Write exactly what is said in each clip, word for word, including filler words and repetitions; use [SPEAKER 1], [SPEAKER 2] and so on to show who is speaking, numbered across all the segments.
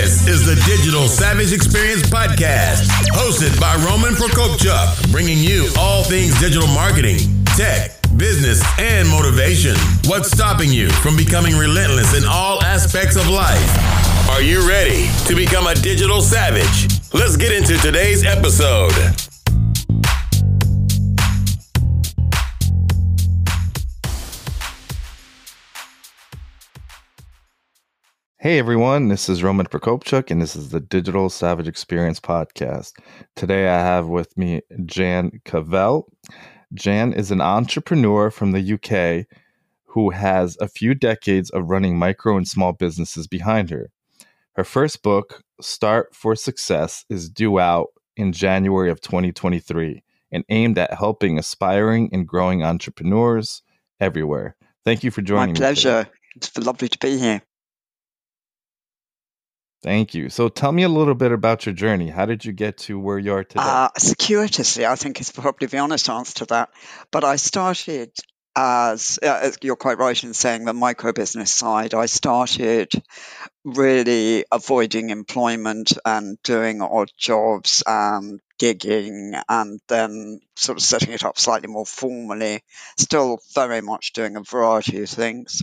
[SPEAKER 1] This is the Digital Savage Experience Podcast, hosted by Roman Prokopchuk, bringing you all things digital marketing, tech, business, and motivation. What's stopping you from becoming relentless in all aspects of life? Are you ready to become a digital savage? Let's get into today's episode.
[SPEAKER 2] Hey everyone, this is Roman Prokopchuk, and this is the Digital Savage Experience Podcast. Today I have with me Jan Cavell. Jan is an entrepreneur from the U K who has a few decades of running micro and small businesses behind her. Her first book, Start for Success, is due out in January of twenty twenty-three and aimed at helping aspiring and growing entrepreneurs everywhere. Thank you for joining
[SPEAKER 3] me. My pleasure.
[SPEAKER 2] Me
[SPEAKER 3] it's lovely to be here.
[SPEAKER 2] Thank you. So tell me a little bit about your journey. How did you get to where you are today?
[SPEAKER 3] Uh, circuitously, I think is probably the honest answer to that. But I started as, uh, you're quite right in saying the micro business side. I started really avoiding employment and doing odd jobs and gigging, and then sort of setting it up slightly more formally, still very much doing a variety of things.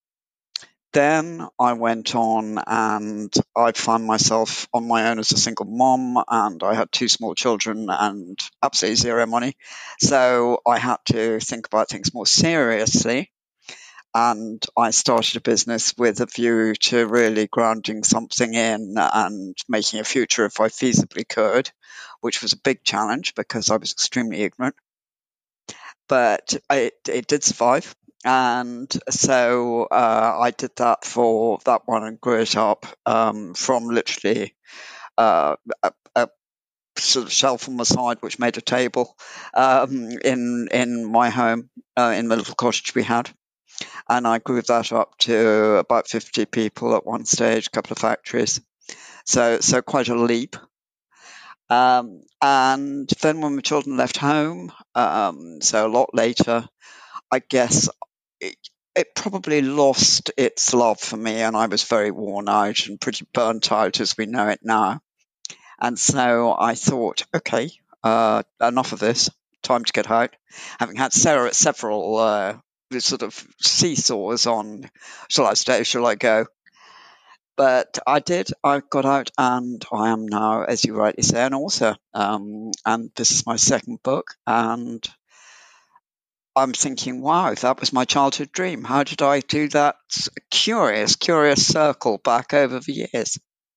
[SPEAKER 3] Then I went on and I found myself on my own as a single mom, and I had two small children and absolutely zero money. So I had to think about things more seriously. And I started a business with a view to really grounding something in and making a future if I feasibly could, which was a big challenge because I was extremely ignorant. But it, it did survive. And so uh, I did that for that one and grew it up um, from literally uh, a, a sort of shelf on the side which made a table um, in in my home uh, in the little cottage we had. And I grew that up to about fifty people at one stage, a couple of factories. So so quite a leap. Um, and then when my children left home, um, so a lot later, I guess it, it probably lost its love for me, and I was very worn out and pretty burnt out as we know it now. And so I thought, okay, uh, enough of this, time to get out. Having had Sarah, several uh, sort of seesaws on, shall I stay, shall I go? But I did, I got out, and I am now, as you rightly say, an author. Um, and this is my second book, and I'm thinking, wow, that was my childhood dream. How did I do that? Curious, curious circle back over the years.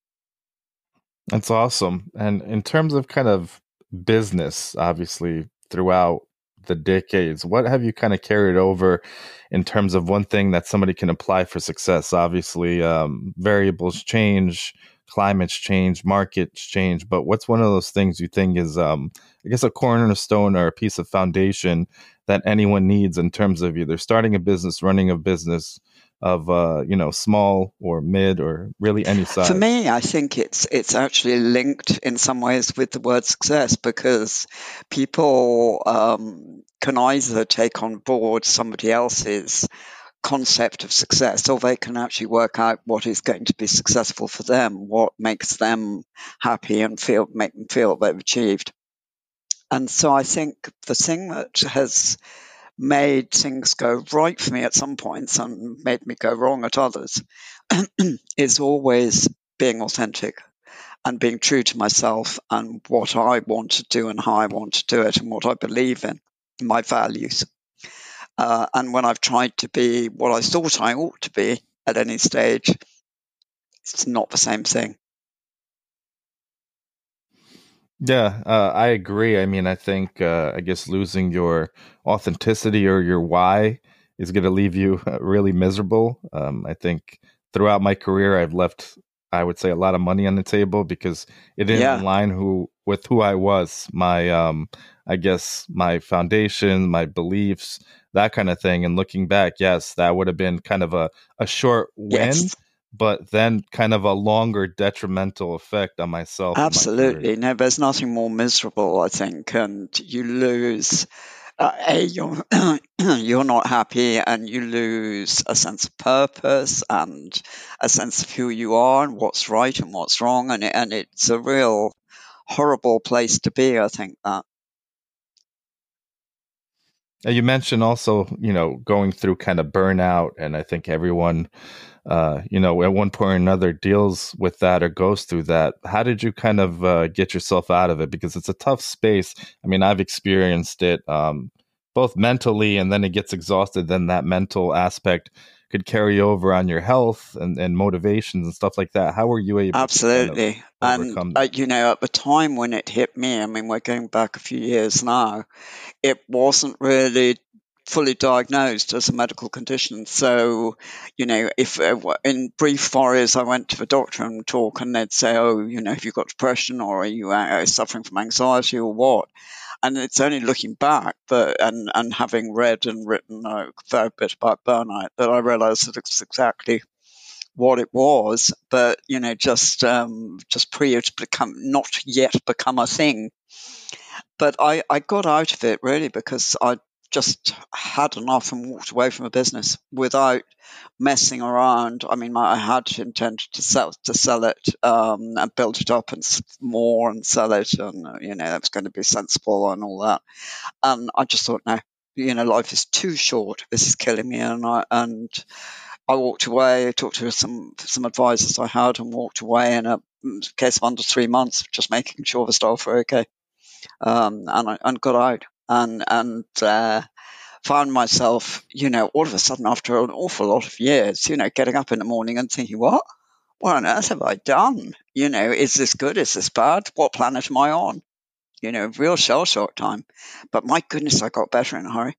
[SPEAKER 2] That's awesome. And in terms of kind of business, obviously, throughout the decades, what have you kind of carried over in terms of one thing that somebody can apply for success? Obviously, um, variables change, climates change, markets change, but what's one of those things you think is, um, I guess, a cornerstone or a piece of foundation that anyone needs in terms of either starting a business, running a business of, uh, you know, small or mid or really any size?
[SPEAKER 3] For me, I think it's it's actually linked in some ways with the word success, because people um, can either take on board somebody else's concept of success, or they can actually work out what is going to be successful for them, what makes them happy and feel make them feel they've achieved. And so I think the thing that has made things go right for me at some points and made me go wrong at others is always being authentic and being true to myself and what I want to do and how I want to do it and what I believe in, my values. Uh, and when I've tried to be what I thought I ought to be at any stage, it's not the same thing.
[SPEAKER 2] Yeah, uh, I agree. I mean, I think, uh, I guess losing your authenticity or your why is going to leave you really miserable. Um, I think throughout my career, I've left, I would say, a lot of money on the table because it didn't
[SPEAKER 3] Yeah.
[SPEAKER 2] align who with who I was, my, um, I guess, my foundation, my beliefs, that kind of thing. And looking back, yes, that would have been kind of a, a short win.
[SPEAKER 3] Yes.
[SPEAKER 2] But then kind of a longer detrimental effect on myself.
[SPEAKER 3] Absolutely. No, there's nothing more miserable, I think. And you lose uh, a you're you're not happy, and you lose a sense of purpose and a sense of who you are and what's right and what's wrong, and it, and it's a real horrible place to be. I think that.
[SPEAKER 2] Uh, You mentioned also, you know, going through kind of burnout, and I think everyone, uh, you know, at one point or another deals with that or goes through that. How did you kind of uh, get yourself out of it? Because it's a tough space. I mean, I've experienced it um, both mentally, and then it gets exhausted. Then that mental aspect could carry over on your health and, and motivations and stuff like that. How were you able to kind of
[SPEAKER 3] Absolutely. And,
[SPEAKER 2] overcome
[SPEAKER 3] uh,
[SPEAKER 2] that?
[SPEAKER 3] you know, at the time when it hit me, I mean, we're going back a few years now, it wasn't really fully diagnosed as a medical condition. So, you know, if uh, w- in brief stories, I went to the doctor and talk, and they'd say, oh, you know, have you got depression, or are you uh, suffering from anxiety, or what? And it's only looking back, but and, and having read and written a fair bit about burnout, that I realized that it's exactly what it was, but you know, just um, just pre to become not yet become a thing. But I, I got out of it really because I just had enough and walked away from a business without messing around. I mean, I had intended to sell to sell it um, and build it up and s- more and sell it, and uh, you know, that was going to be sensible and all that. And I just thought, no, you know, life is too short. This is killing me, and I and I walked away. I talked to some some advisors I had and walked away in a mm, case of under three months, just making sure the staff were okay, um, and I and got out and and uh, found myself, you know, all of a sudden after an awful lot of years, you know, getting up in the morning and thinking, what, what on earth have I done? You know, is this good? Is this bad? What planet am I on? You know, real shell shock time. But my goodness, I got better in a hurry.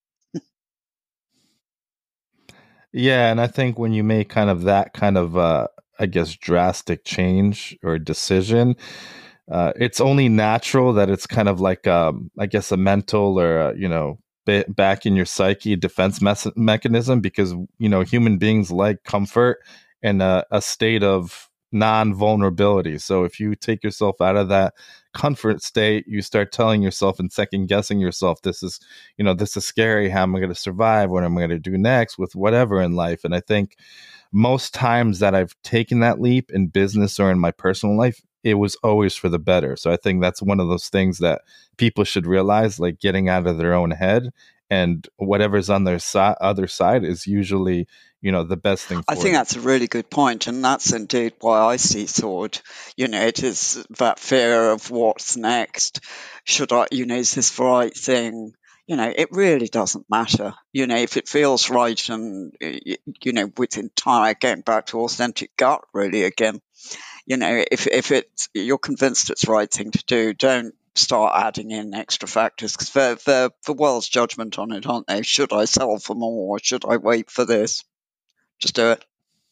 [SPEAKER 2] Yeah, and I think when you make kind of that kind of uh I guess drastic change or decision, uh it's only natural that it's kind of like um I guess a mental or uh, you know, bit back in your psyche defense mes- mechanism, because you know, human beings like comfort and a, a state of non-vulnerability. So if you take yourself out of that comfort state, you start telling yourself and second guessing yourself, this is, you know, this is scary. How am I going to survive? What am I going to do next with whatever in life? And I think most times that I've taken that leap in business or in my personal life, it was always for the better. So I think that's one of those things that people should realize, like getting out of their own head, and whatever's on their si- other side is usually, you know, the best thing
[SPEAKER 3] I
[SPEAKER 2] for
[SPEAKER 3] think
[SPEAKER 2] them.
[SPEAKER 3] that's a really good point, and that's indeed why I see sword. You know, it is that fear of what's next. Should I, you know, is this the right thing? You know, it really doesn't matter. You know, if it feels right, and y- you know, with entire getting back to authentic gut, really again. You know, if if it's you're convinced it's the right thing to do, don't start adding in extra factors, because they're, they're the world's judgment on it, aren't they? Should I sell for more? Should I wait for this? Just do it.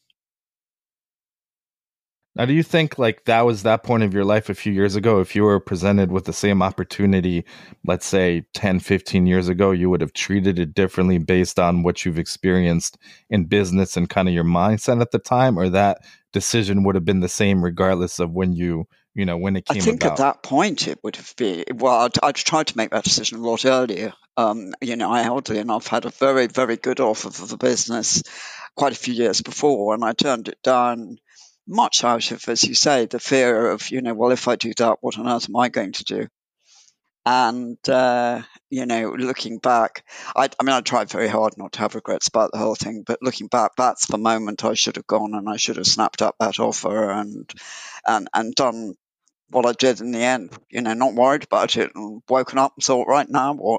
[SPEAKER 2] Now, do you think like that was that point of your life a few years ago? If you were presented with the same opportunity, let's say ten, fifteen years ago, you would have treated it differently based on what you've experienced in business and kind of your mindset at the time, or that decision would have been the same regardless of when you, you know, when it
[SPEAKER 3] I
[SPEAKER 2] came
[SPEAKER 3] think at
[SPEAKER 2] about?
[SPEAKER 3] that point it would have been, well, I'd, I'd tried to make that decision a lot earlier. Um, you know, I oddly enough had a very, very good offer for the business quite a few years before, and I turned it down much out of, as you say, the fear of, you know, well, if I do that, what on earth am I going to do? And, uh, you know, looking back, I, I mean, I tried very hard not to have regrets about the whole thing, but looking back, that's the moment I should have gone, and I should have snapped up that offer and and and done what I did in the end. You know, not worried about it, and woken up and thought, right now, what?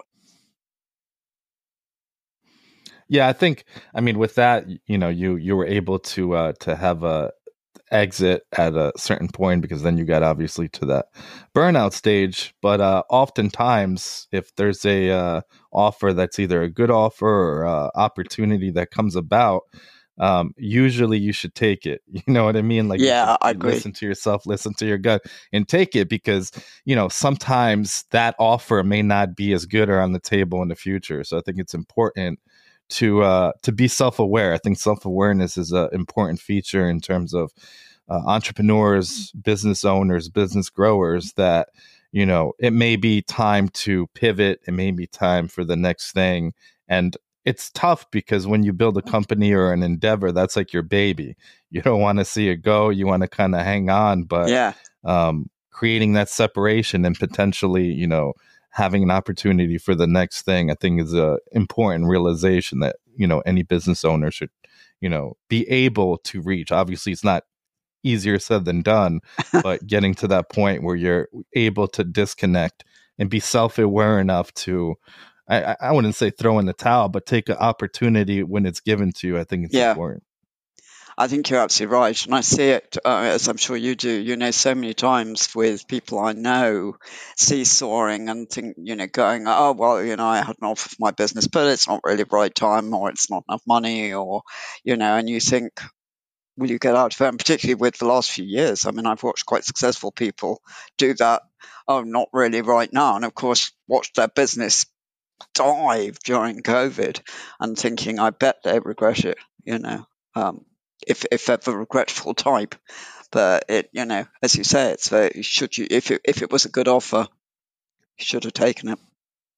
[SPEAKER 2] Yeah, I think, I mean, with that, you know, you you were able to uh to have a exit at a certain point, because then you got obviously to that burnout stage. But uh oftentimes if there's a uh offer that's either a good offer or uh, opportunity that comes about, um usually you should take it. You know what I mean? Like you should
[SPEAKER 3] Yeah, I
[SPEAKER 2] you
[SPEAKER 3] agree.
[SPEAKER 2] listen to yourself, listen to your gut, and take it, because you know, sometimes that offer may not be as good or on the table in the future. So I think it's important to uh to be self-aware. I think self-awareness is an important feature in terms of uh, entrepreneurs, business owners, business growers, that you know, it may be time to pivot. It may be time for the next thing. And it's tough because when you build a company or an endeavor, that's like your baby. You don't want to see it go. You want to kind of hang on, but
[SPEAKER 3] Yeah.
[SPEAKER 2] um, creating that separation and potentially, you know, having an opportunity for the next thing, I think is a important realization that, you know, any business owner should, you know, be able to reach. Obviously, it's not easier said than done, but getting to that point where you're able to disconnect and be self-aware enough to, I, I wouldn't say throw in the towel, but take an opportunity when it's given to you. I think it's
[SPEAKER 3] Yeah.
[SPEAKER 2] important.
[SPEAKER 3] I think you're absolutely right. And I see it, uh, as I'm sure you do, you know, so many times with people I know seesawing and think, you know, going, oh, well, you know, I had an offer for my business, but it's not really the right time, or it's not enough money, or, you know, and you think, will you get out of it? And particularly with the last few years, I mean, I've watched quite successful people do that. Oh, not really right now. And of course, watched their business dive during COVID and thinking, I bet they regret it, you know. Um, if if they're the regretful type, but it, you know, as you say, it's very, should you, if it if it was a good offer, you should have taken it.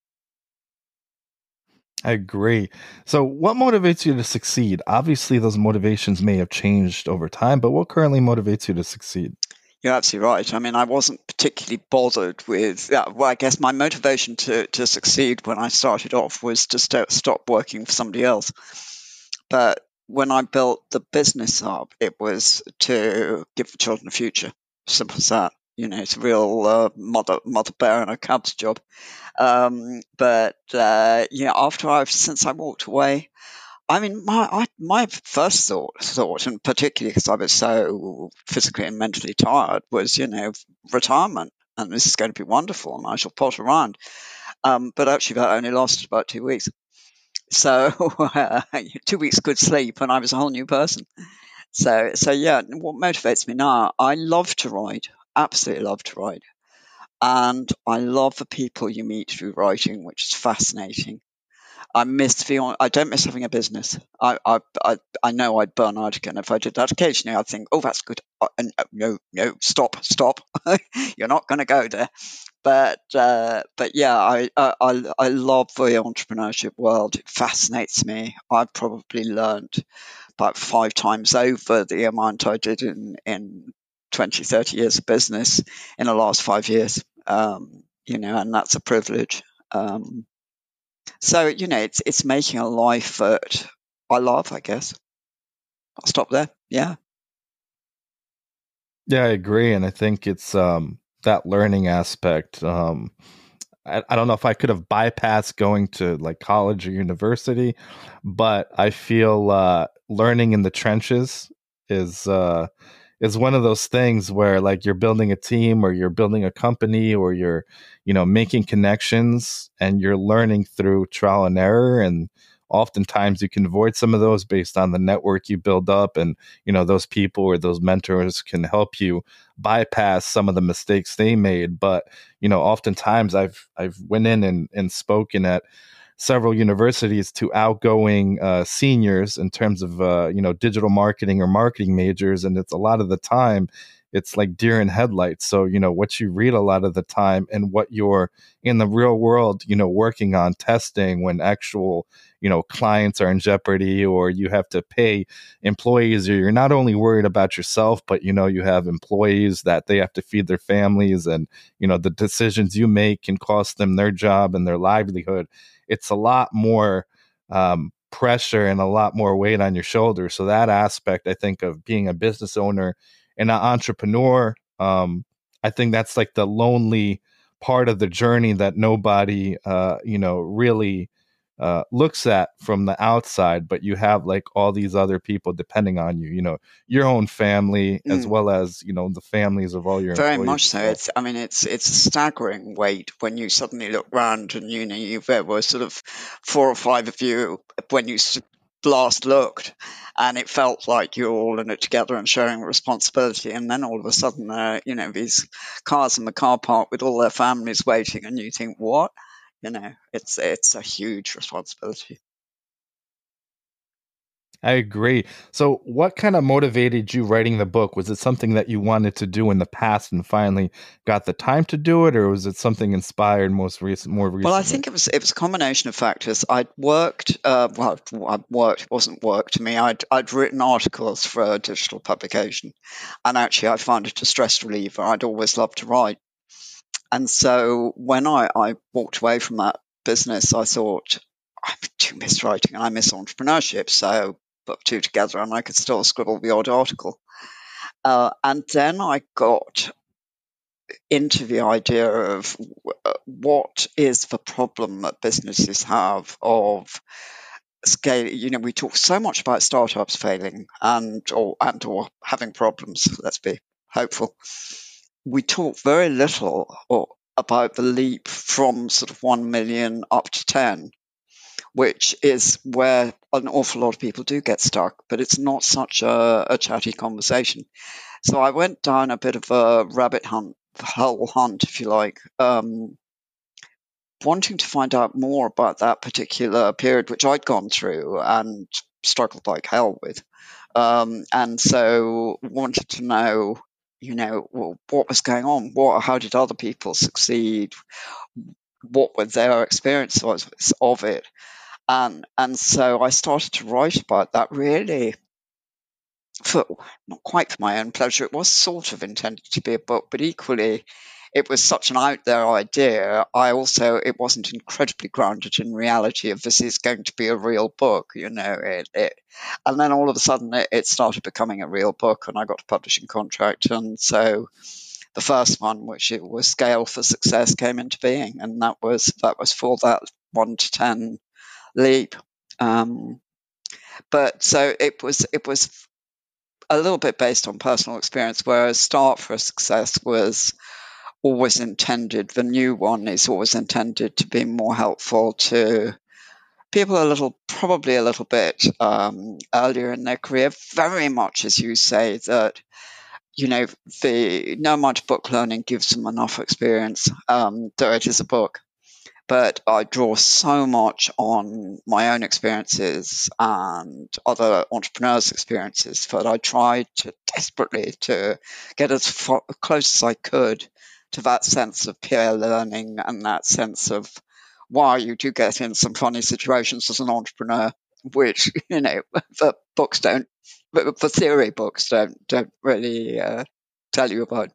[SPEAKER 2] I agree. So, what motivates you to succeed? Obviously, those motivations may have changed over time, but what currently motivates you to succeed?
[SPEAKER 3] You're absolutely right. I mean, I wasn't particularly bothered with. Yeah, well, I guess my motivation to to succeed when I started off was to st- stop working for somebody else. But when I built the business up, it was to give the children a future. Simple as that. You know, it's a real uh, mother mother bear and a cub's job. Um, but uh, yeah, after I've since I walked away, I mean, my I, my first thought thought, and particularly because I was so physically and mentally tired, was, you know, retirement, and this is going to be wonderful, and I shall pot around. Um, but actually, that only lasted about two weeks. So uh, two weeks good sleep, and I was a whole new person. So, so yeah, what motivates me now? I love to ride, absolutely love to ride, and I love the people you meet through riding, which is fascinating. I miss the. I don't miss having a business. I, I, I, I know I'd burn out again if I did that. Occasionally, I'd think, "Oh, that's good." Uh, and, uh, no, no, stop, stop. You're not going to go there. But, uh, but yeah, I, I, I I love the entrepreneurship world. It fascinates me. I've probably learned about five times over the amount I did in in twenty, thirty years of business in the last five years. Um, you know, and that's a privilege. Um, so, you know, it's it's making a life that I love, I guess. I'll stop there. Yeah.
[SPEAKER 2] Yeah, I agree, and I think it's um, that learning aspect. Um, I, I don't know if I could have bypassed going to like college or university, but I feel uh, learning in the trenches is uh, is one of those things where like you're building a team or you're building a company or you're, you know, making connections and you're learning through trial and error. And oftentimes you can avoid some of those based on the network you build up, and you know those people or those mentors can help you bypass some of the mistakes they made. But you know, oftentimes I've I've went in and, and spoken at several universities to outgoing uh, seniors in terms of uh, you know digital marketing or marketing majors, and it's a lot of the time it's like deer in headlights. So you know what you read a lot of the time and what you're in the real world, you know, working on testing when actual you know clients are in jeopardy, or you have to pay employees, or you're not only worried about yourself, but you know you have employees that they have to feed their families, and you know the decisions you make can cost them their job and their livelihood. It's a lot more um, pressure and a lot more weight on your shoulders. So that aspect, I think, of being a business owner and an entrepreneur, um, I think that's like the lonely part of the journey that nobody, uh, you know, really uh, looks at from the outside. But you have like all these other people depending on you, you know, your own family, as
[SPEAKER 3] Mm.
[SPEAKER 2] well as, you know, the families of all your
[SPEAKER 3] Very
[SPEAKER 2] employees
[SPEAKER 3] much
[SPEAKER 2] as
[SPEAKER 3] so.
[SPEAKER 2] well.
[SPEAKER 3] It's, I mean, it's it's a staggering weight when you suddenly look round and, you know, you there were sort of four or five of you when you s- last looked, and it felt like you're all in it together and sharing responsibility. And then all of a sudden, uh, you know, these cars in the car park with all their families waiting, and you think, what? You know, it's it's a huge responsibility.
[SPEAKER 2] I agree. So, what kind of motivated you writing the book? Was it something that you wanted to do in the past and finally got the time to do it, or was it something inspired most recent, more
[SPEAKER 3] Well, I
[SPEAKER 2] recently?
[SPEAKER 3] think it was it was a combination of factors. I'd worked, uh, well, I worked, it wasn't work to me. I'd I'd written articles for a digital publication, and actually I found it a stress reliever. I'd always loved to write, and so when I I walked away from that business, I thought I do miss writing and I miss entrepreneurship. So put two together, and I could still scribble the odd article. Uh, and then I got into the idea of uh, what is the problem that businesses have of scale. You know, we talk so much about startups failing and or and or having problems. Let's be hopeful. We talk very little or about the leap from sort of one million up to ten, which is where an awful lot of people do get stuck, but it's not such a, a chatty conversation. So I went down a bit of a rabbit hunt, hole hunt, if you like, um, wanting to find out more about that particular period, which I'd gone through and struggled like hell with. Um, and so wanted to know, you know, well, what was going on? What, how did other people succeed? What were their experiences of it? And and so I started to write about that really for not quite for my own pleasure. It was sort of intended to be a book, but equally, it was such an out there idea. I also it wasn't incredibly grounded in reality of this is going to be a real book, you know. It, it and then all of a sudden it, it started becoming a real book, and I got a publishing contract, and so the first one, which it was Scale for Success, came into being, and that was that was for that one to ten leap. Um, but so it was it was a little bit based on personal experience, whereas Start for Success was always intended, the new one is always intended to be more helpful to people a little, probably a little bit um, earlier in their career, very much as you say that, you know, the no amount of book learning gives them enough experience, um, though it is a book. But I draw so much on my own experiences and other entrepreneurs' experiences that I tried to desperately to get as far, close as I could to that sense of peer learning and that sense of why you do get in some funny situations as an entrepreneur, which, you know, the books don't, the theory books don't don't really uh, tell you about.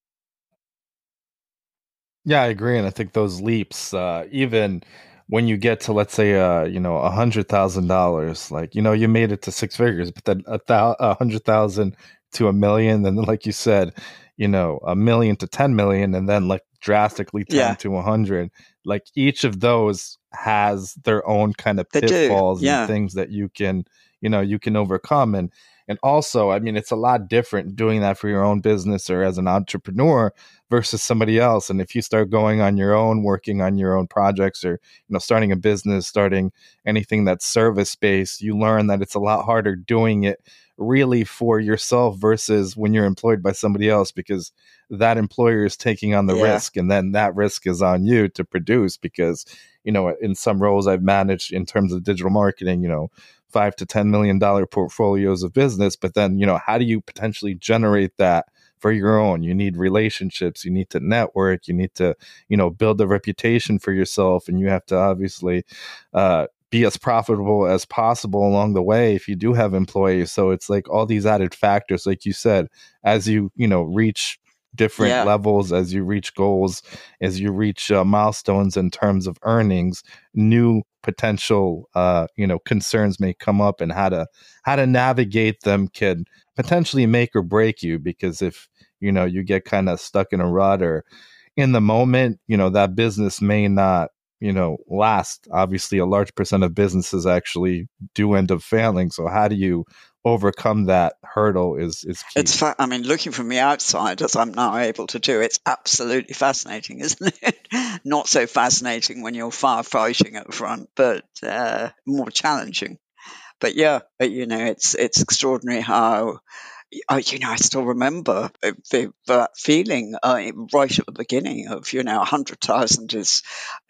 [SPEAKER 2] Yeah, I agree, and I think those leaps, uh, even when you get to, let's say, uh, you know, a hundred thousand dollars, like, you know, you made it to six figures, but then a thou a hundred thousand to a million, and then, like you said, you know, a million to ten million, and then like drastically ten
[SPEAKER 3] Yeah,
[SPEAKER 2] to a hundred. Like each of those has their own kind of
[SPEAKER 3] they do.
[SPEAKER 2] pitfalls and
[SPEAKER 3] Yeah,
[SPEAKER 2] things that you can, you know, you can overcome, and and also, I mean, it's a lot different doing that for your own business or as an entrepreneur versus somebody else. And if you start going on your own, working on your own projects, or you know, starting a business, starting anything that's service based, you learn that it's a lot harder doing it really for yourself versus when you're employed by somebody else, because that employer is taking on the
[SPEAKER 3] yeah.
[SPEAKER 2] risk, and then that risk is on you to produce. Because you know, in some roles I've managed in terms of digital marketing, you know, five to ten million dollar portfolios of business, but then you know, how do you potentially generate that for your own? You need relationships, you need to network, you need to, you know, build a reputation for yourself, and you have to obviously uh, be as profitable as possible along the way if you do have employees. So it's like all these added factors, like you said, as you, you know, reach different
[SPEAKER 3] Yeah,
[SPEAKER 2] levels, as you reach goals, as you reach uh, milestones in terms of earnings, new potential, uh, you know, concerns may come up, and how to how to navigate them can potentially make or break you. Because if you know, you get kind of stuck in a rut, or in the moment, you know, that business may not, you know, last. Obviously, a large percent of businesses actually do end up failing. So how do you overcome that hurdle is is
[SPEAKER 3] it's
[SPEAKER 2] key.
[SPEAKER 3] fa- I mean, looking from the outside, as I'm now able to do, it's absolutely fascinating, isn't it? Not so fascinating when you're firefighting at the front, but uh, more challenging. But yeah, but, you know, it's it's extraordinary how. Oh, you know, I still remember uh, the, that feeling uh, right at the beginning of, you know, a hundred thousand is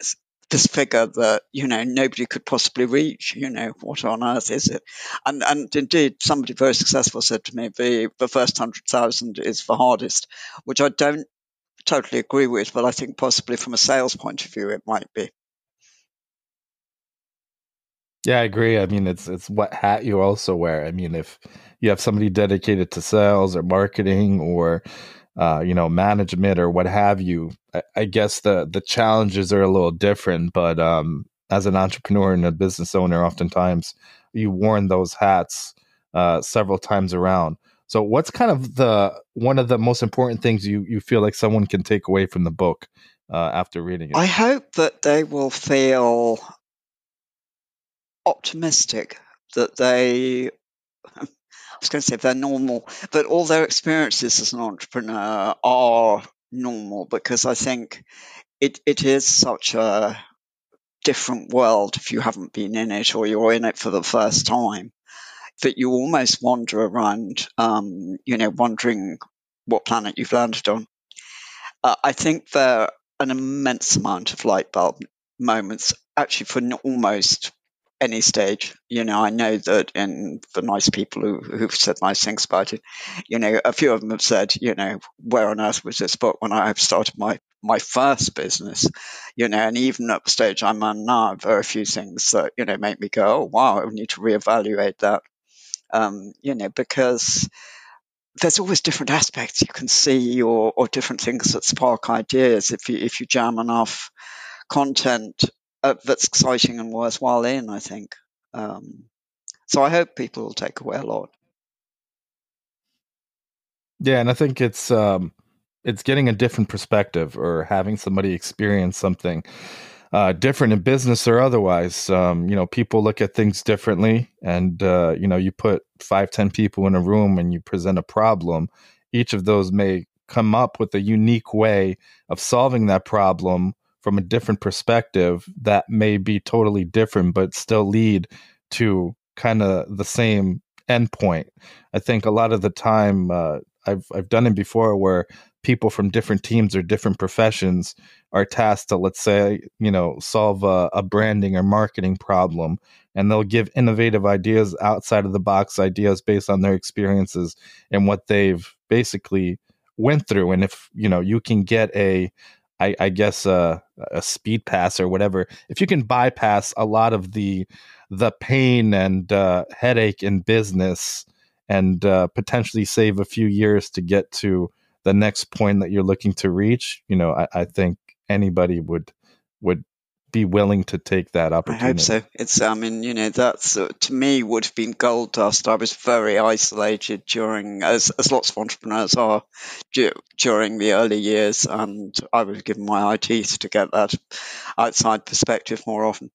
[SPEAKER 3] this figure that, you know, nobody could possibly reach. You know, what on earth is it? And and indeed, somebody very successful said to me, the, the first one hundred thousand is the hardest, which I don't totally agree with, but I think possibly from a sales point of view, it might be.
[SPEAKER 2] Yeah, I agree. I mean, it's it's what hat you also wear. I mean, if you have somebody dedicated to sales or marketing or uh, you know, management or what have you, I, I guess the the challenges are a little different. But um, as an entrepreneur and a business owner, oftentimes you worn those hats uh, several times around. So, what's kind of the one of the most important things you you feel like someone can take away from the book uh, after reading it?
[SPEAKER 3] I hope that they will feel optimistic, that they, I was going to say they're normal, but all their experiences as an entrepreneur are normal, because I think it, it is such a different world if you haven't been in it or you're in it for the first time, that you almost wander around, um, you know, wondering what planet you've landed on. Uh, I think there are an immense amount of light bulb moments, actually, for almost any stage. You know, I know that in the nice people who, who've said nice things about it, you know, a few of them have said, you know, where on earth was this book when I started my, my first business? You know, and even at the stage I'm on now, there are a few things that, you know, make me go, oh, wow, I need to reevaluate that. Um, you know, because there's always different aspects you can see, or, or different things that spark ideas if you if you jam enough content uh, that's exciting and worthwhile in, I think. Um, so I hope people will take away a lot.
[SPEAKER 2] Yeah, and I think it's um, it's getting a different perspective or having somebody experience something uh, different in business or otherwise. Um, you know, people look at things differently, and uh, you know, you put five, ten people in a room and you present a problem. Each of those may come up with a unique way of solving that problem from a different perspective that may be totally different, but still lead to kind of the same endpoint. I think a lot of the time, uh, I've I've done it before where people from different teams or different professions are tasked to, let's say, you know, solve a, a branding or marketing problem, and they'll give innovative ideas, outside of the box ideas based on their experiences and what they've basically went through. And if, you know, you can get a, I, I guess a, a speed pass or whatever, if you can bypass a lot of the the pain and uh, headache in business, and uh, potentially save a few years to get to the next point that you're looking to reach, you know, I, I think anybody would would be willing to take that opportunity.
[SPEAKER 3] I hope so. It's, I mean, you know, that's uh, to me would have been gold dust. I was very isolated during, as as lots of entrepreneurs are, du- during the early years, and I would have given my eye teeth to get that outside perspective more often.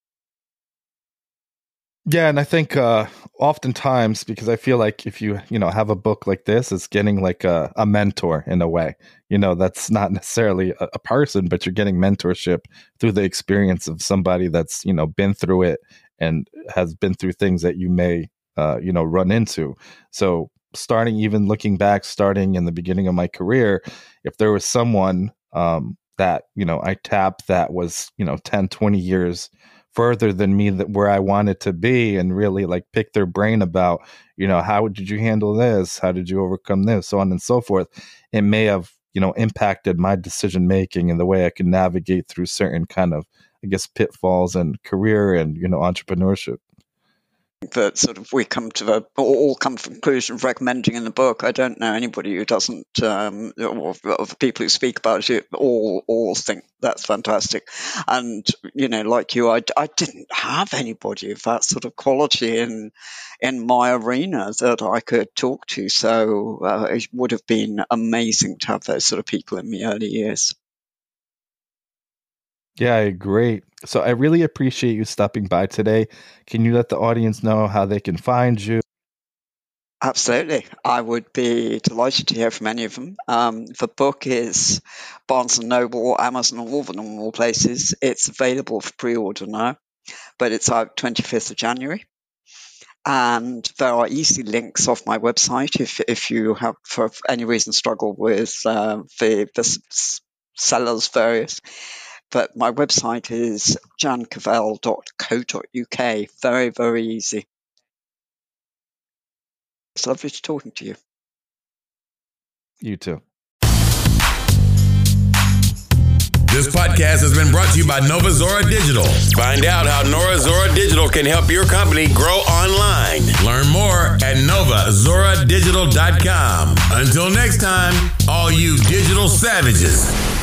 [SPEAKER 2] Yeah, and I think uh, oftentimes, because I feel like if you, you know, have a book like this, it's getting like a, a mentor in a way. You know, that's not necessarily a, a person, but you're getting mentorship through the experience of somebody that's, you know, been through it and has been through things that you may, uh, you know, run into. So starting, even looking back, starting in the beginning of my career, if there was someone um, that, you know, I tapped that was, you know, ten, twenty years further than me, that where I wanted to be, and really like pick their brain about, you know, how did you handle this? How did you overcome this? So on and so forth. It may have, you know, impacted my decision making and the way I can navigate through certain kind of, I guess, pitfalls and career and, you know, entrepreneurship.
[SPEAKER 3] That sort of we come to the all come to the conclusion of recommending in the book. I don't know anybody who doesn't, um, or, or the people who speak about it all all think that's fantastic. And you know, like you, I, I didn't have anybody of that sort of quality in in my arena that I could talk to. So uh, it would have been amazing to have those sort of people in the early years.
[SPEAKER 2] Yeah, great. So I really appreciate you stopping by today. Can you let the audience know how they can find you?
[SPEAKER 3] Absolutely. I would be delighted to hear from any of them. Um, the book is Barnes and Noble, Amazon, all the normal places. It's available for pre-order now, but it's out twenty-fifth of January. And there are easy links off my website if if you have, for any reason, struggle with uh, the, the s- sellers various. But my website is jan cavell dot co dot uk. Very, very easy. It's lovely to talking to you.
[SPEAKER 2] You too.
[SPEAKER 1] This podcast has been brought to you by Nova Zora Digital. Find out how Nova Zora Digital can help your company grow online. Learn more at nova zora digital dot com. Until next time, all you digital savages.